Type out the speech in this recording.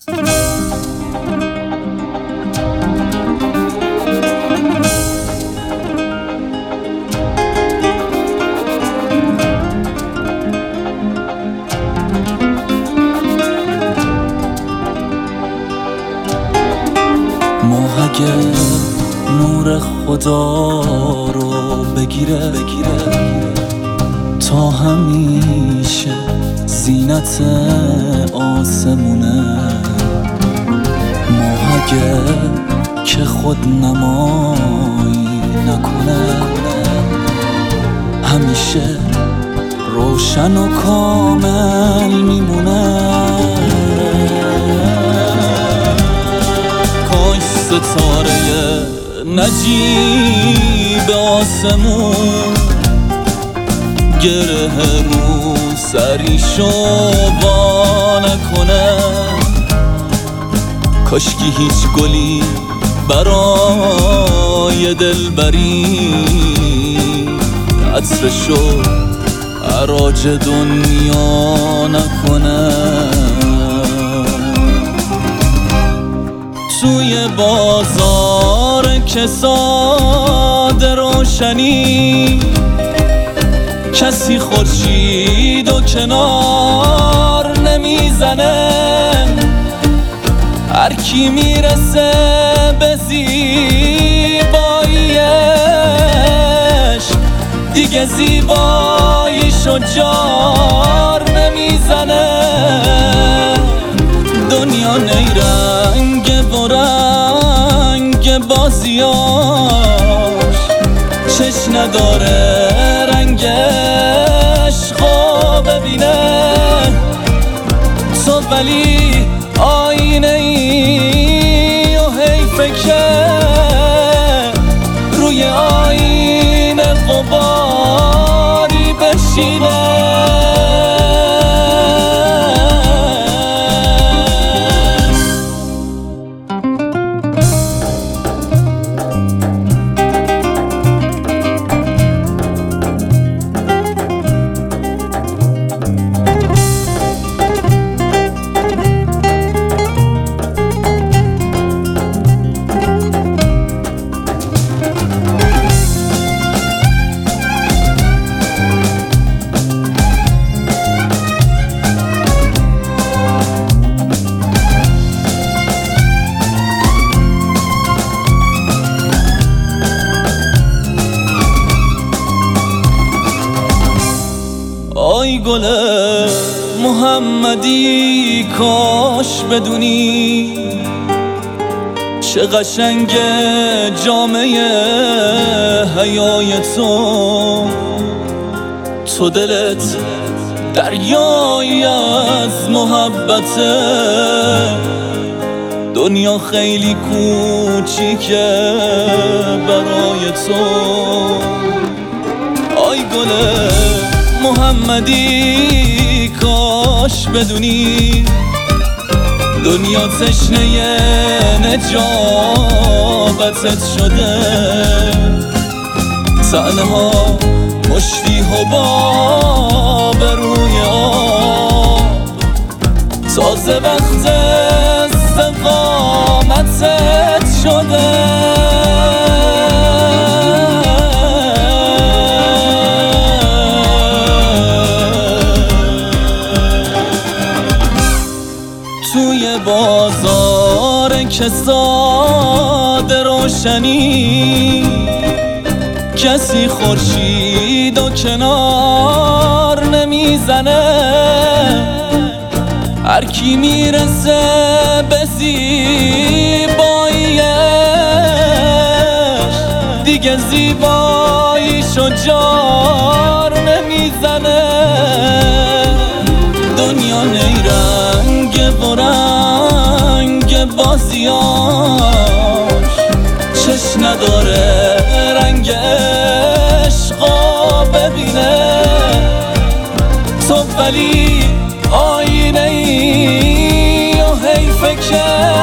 اگه نور خدا رو بگیره تا همیشه زینت آسمونه، ماه اگه که خود نمایی نکنه همیشه روشن و کامل میمونه. کاش ستاره نجیب آسمون گره رو سریشو وا نکنه، کاشکی هیچ گلی برای دلبری عطرشو عراج دنیا نکنه. توی بازار کساد روشنی کسی خورشید و کنار نمیزنه، هر کی میرسه به زیباییش دیگه زیباییشو جار نمیزنه. دنیا نیرنگ و رنگ بازیاش چش نداره رنگ عشقو ببینه، تو ولی آینه ای و حیفه که روی آینه غباری بشینه. آی گل محمدی کاش بدونی چه قشنگ جامعه حیای تو دلت دریایی از محبته، دنیا خیلی کوچیکه برای تو. آی گل محمدی کاش بدونی دنیا تشنه نجابتت شده، تنها مشتی حباب روی آب تازه وقت استقامتت شده. توی بازار کساد روشنی کسی خورشید و کنار نمیزنه، هر کی میرسه به زیباییش دیگه زیباییشو جار نمیزنه. دنیا نیرنگ و رنگ بازیاش چش نداره رنگ عشقو ببینه، تو ولی آینه ای و حیفه که